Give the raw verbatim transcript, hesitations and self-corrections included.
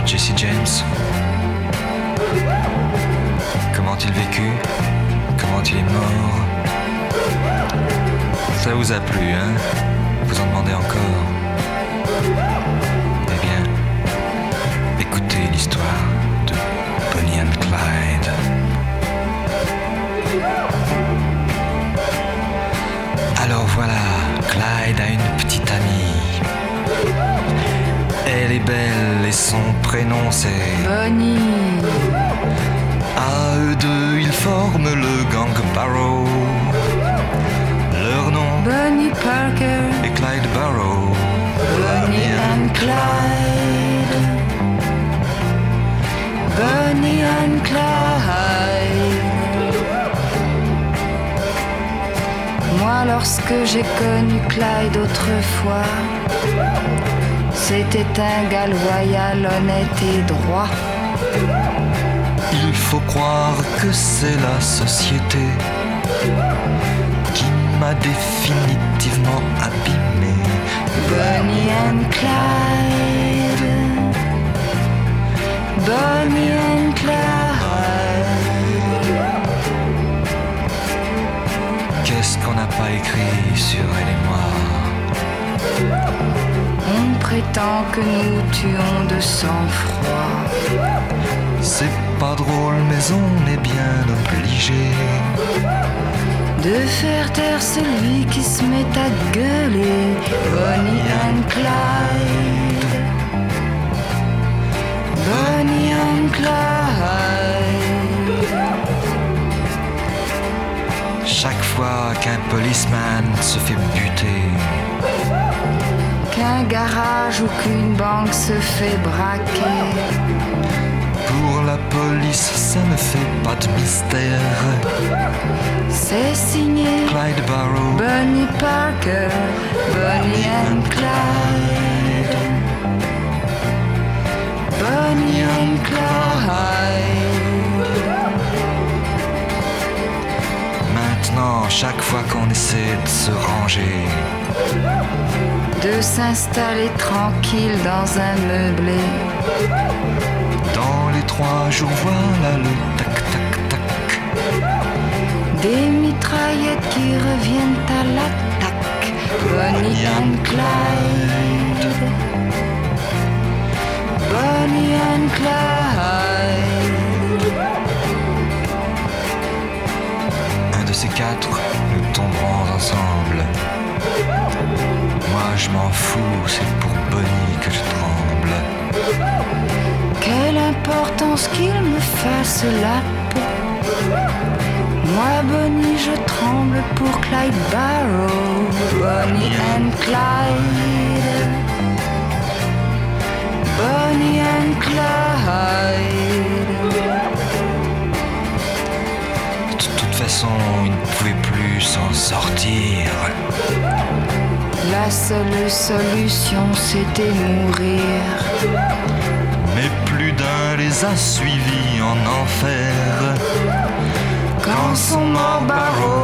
Jesse James. Comment il vécut? Comment il est mort? Ça vous a plu, hein? Vous en demandez encore? Eh bien, écoutez l'histoire de Bonnie and Clyde. Alors voilà, Clyde a une petite amie. Elle est belle et son prénom c'est Bonnie. À eux deux, ils forment le gang Barrow. Leur nom Bonnie Parker et Clyde Barrow. Bonnie and Clyde. Bonnie and Clyde. Moi, lorsque j'ai connu Clyde autrefois, c'était un gars loyal, honnête et droit. Il faut croire que c'est la société qui m'a définitivement abîmé. Bonnie and Clyde. Bonnie and Clyde. Qu'est-ce qu'on n'a pas écrit sur elle et moi? On prétend que nous tuons de sang-froid. C'est pas drôle, mais on est bien obligé de faire taire celui qui se met à gueuler. Bonnie and Clyde. Bonnie and Clyde. Chaque fois qu'un policeman se fait buter, qu'un garage ou qu'une banque se fait braquer, pour la police ça ne fait pas de mystère. C'est signé Clyde Barrow, Bonnie Parker, Bonnie and Clyde. Bonnie and Clyde. Maintenant, chaque fois qu'on essaie de se ranger, de s'installer tranquille dans un meublé, dans les trois jours, voilà le tac tac tac, des mitraillettes qui reviennent à l'attaque. Bonnie and Clyde. Bonnie and Clyde. Un de ces quatre, nous tomberons ensemble. Moi je m'en fous, c'est pour Bonnie que je tremble. Quelle importance qu'il me fasse la peau. Moi Bonnie je tremble pour Clyde Barrow. Bonnie and Clyde. Bonnie and Clyde. De toute façon, il ne pouvait plus s'en sortir. La seule solution c'était mourir. Mais plus d'un les a suivis en enfer. Quand sont morts Barrow